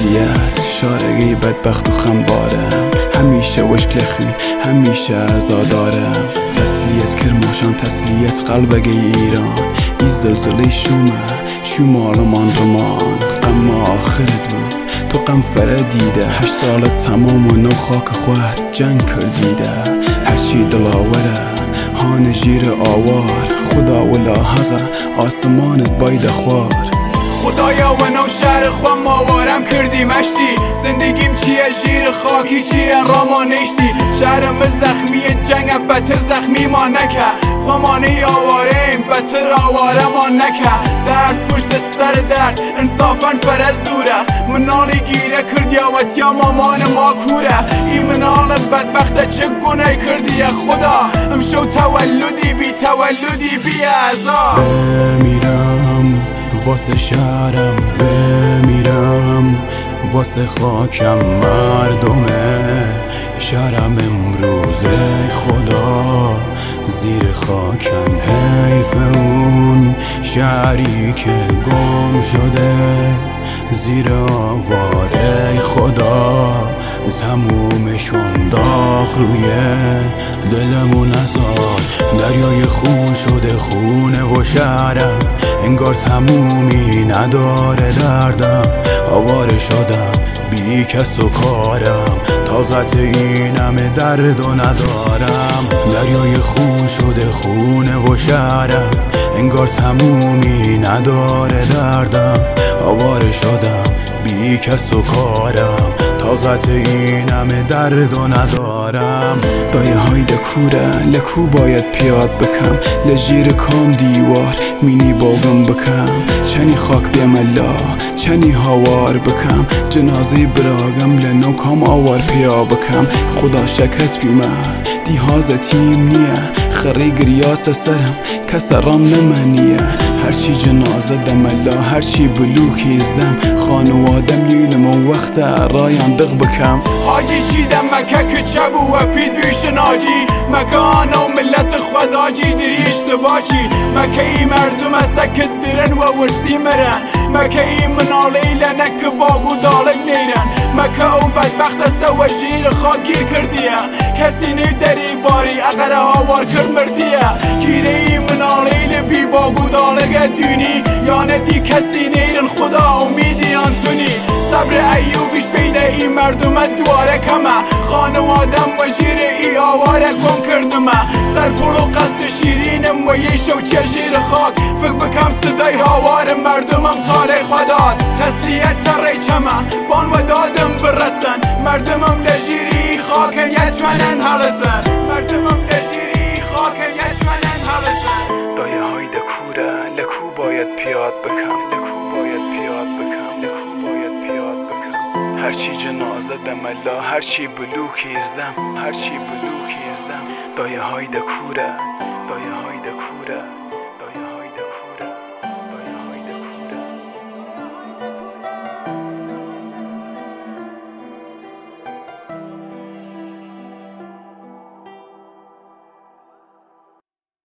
تسلیت شارگی بدبخت و خمبارم، همیشه وشک لخیم همیشه ازادارم. تسلیت کرماشان تسلیت قلبگی ایران، بی زلزله شوم آلمان رمان. غم آخرت بود تو غم دیده، 8 سال تمام و نو خاک خواهد جنگ کردیده. هرچی دلاوره هان جیر آوار، خدا ولا حقا آسمانت باید خوار. خدایا و نو شهر خواه ماوارم کردی مشتی، زندگیم چیه جیر خاکی چیه راما نشتی. شهرم زخمی جنگ بتر زخمی ما نکه، خوامانه آواریم بتر آواره ما نکه. درد پشت سر درد انصافا فرز دوره، منالی گیره کردی آواتیا مامان ما کوره. ای منال بدبخته چه گناه کردی خدا، امشو تولدی بی ازا. بمیرم واسه شهرم، بمیرم واسه خاکم مردمه. شهرم امروزه خدا زیر خاکم، حیف اون شهری که گم شده زیر آواره. خدا تمومشون داغ روی دلمون نزار. دریای خون شده خونه و شهرم، انگار تمومی نداره دردم. آواره شدم بی کس و کارم، طاقت این همه درد و ندارم. دریای خون شده خونه و شهرم، انگار تمومی نداره دردم. آواره شدم بی کس و کارم، طاقت این همه درد و ندارم. دایه های دکوره لکو باید پیاد بکم، لجیر کام دیوار مینی باغم بکم. چنی خاک بیم الله چنی هاوار بکم، جنازه براغم لنو کام آوار پیا بکم. خدا شکت بیمه دی هازتیم نیه، خری گریاس سرم کس رام نمانیه. هرچی جنازه دم الله هرچی بلوکی ازدم، خانوادم یونم و وقت رایم دغ بکم. حاجی چیدم مکه که چبو و پید بیشن آجی، مکه آنا و ملت خود آجی دری اشتباچی. مکه ای مردم سکت درن و ورسی مرن، مکه ای منالی لنک باگو دالک نیرن. مکه او بدبخت سوا شیر خاگیر کردیه، کسی نی دری باری اگر هاوار کرد مردیه. گیره ای منالی لبی باگو دالک دونی، یعنی دی کسی نیرن خدا امیدی آنتونی. صبر ایوبیش پیده ای مردم دواره کمه، خانوادم و جیر ای آواره گم کردمه. سر پول و قصر شیرینم و یه شوچه جیر خاک، فکر بکم صدای هاوار مردمم تاله خوداد. تسلیت سر چمه بان و دادم برسن، مردمم لجیری خاکن یتمنن حلسن. مردمم لجیری خاکن یتمنن حلسن. دایه های دکوره لکو باید پیاد بکم، لکو باید پیاد بکم، لکو باید پیاد بکم. هرچی جنازه دم الله هرچی بلوکی ازدم، هرچی بلوکی ازدم. دایه های دکوره، دایه های دکوره.